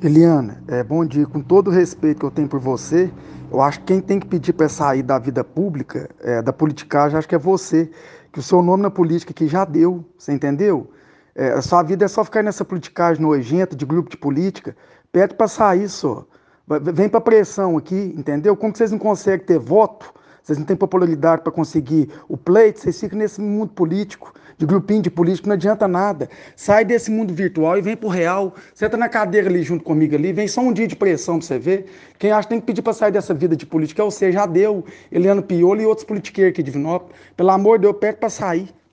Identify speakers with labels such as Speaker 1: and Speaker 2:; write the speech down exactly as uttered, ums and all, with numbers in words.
Speaker 1: Eliana, é, bom dia. Com todo o respeito que eu tenho por você, eu acho que quem tem que pedir para sair da vida pública, é, da politicagem, acho que é você. Que o seu nome na política aqui já deu, você entendeu? É, a sua vida é só ficar nessa politicagem nojenta de grupo de política. Pede para sair só. Vai- Vem para pressão aqui, entendeu? Como que vocês não conseguem ter voto? Vocês não têm popularidade para conseguir o pleito, vocês ficam nesse mundo político, de grupinho de político, não adianta nada. Sai desse mundo virtual e vem pro real. Senta na cadeira ali junto comigo ali, vem só um dia de pressão pra você ver. Quem acha que tem que pedir para sair dessa vida de política é você, já deu. Eliano Piolo e outros politiqueiros aqui de Vinópolis. Pelo amor de Deus, pede para sair.